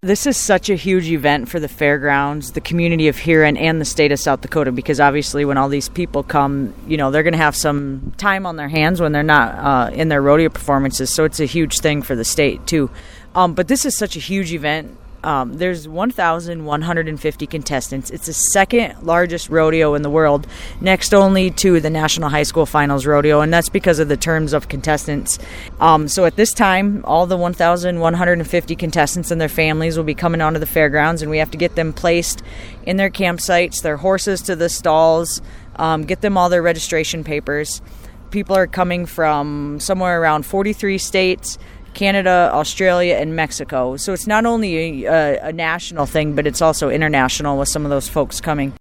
This is such a huge event for the fairgrounds, the community of Huron, and the state of South Dakota, because obviously when all these people come, they're going to have some time on their hands when they're not in their rodeo performances, so it's a huge thing for the state too. But this is such a huge event. There's 1,150 contestants. It's the second largest rodeo in the world, next only to the National High School Finals Rodeo, and that's because of the terms of contestants. So at this time, all the 1,150 contestants and their families will be coming onto the fairgrounds, and we have to get them placed in their campsites, their horses to the stalls, get them all their registration papers. People are coming from somewhere around 43 states, Canada, Australia, and Mexico. So it's not only a national thing, but it's also international with some of those folks coming.